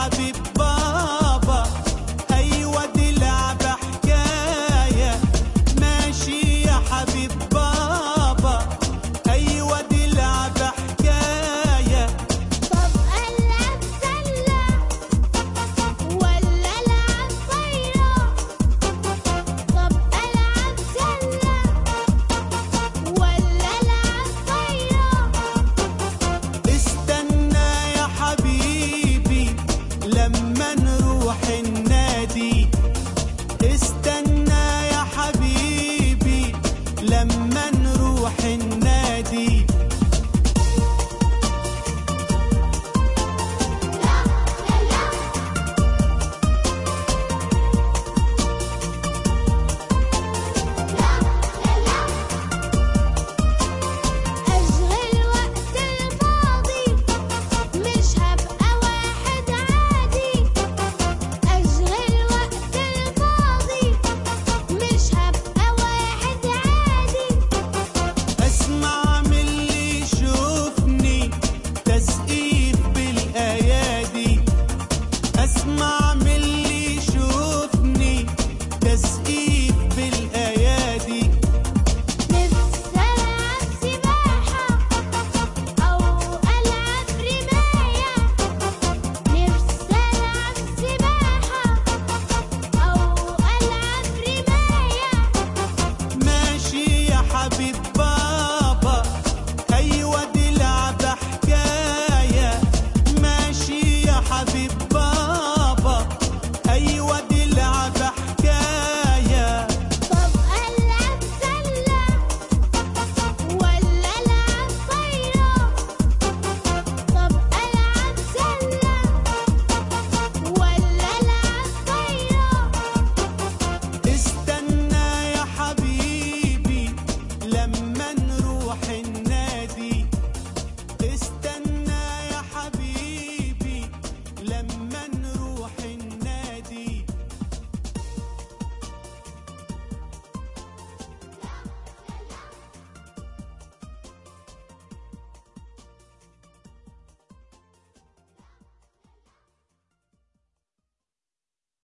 حبيب بابا، أيوة دي لعبة حكاية. ماشي يا حبيب بابا، أيوة دي لعبة حكاية. طب ألعب سلة ولا ألعب طايرة؟ طب ألعب سلة ولا ألعب طايرة؟ استنى يا حبيبي لما نروح النادي، استنى يا حبيبي لما نروح النادي. أشغل وقت الفاضي، مش هبقى واحد عادي. أشغل وقت الفاضي، مش هبقى واحد عادي. اسمع من اللي يشوفني تسقيف بالايادي، اسمع من اللي يشوفني تسقيف بالايادي. نفسي ألعب سباحة أو ألعب رماية. نفسي ألعب سباحة أو ألعب رماية. ماشي يا حبيب بابا، أيوة دي لعبة حكاية. ماشي يا حبيب بابا، أيوة دي لعبة حكاية. طب ألعب سلة ولا ألعب طايرة؟ طب ألعب سلة ولا ألعب طايرة؟ استنى يا حبيبي لما نروح النادي، استنى يا حبيبي لما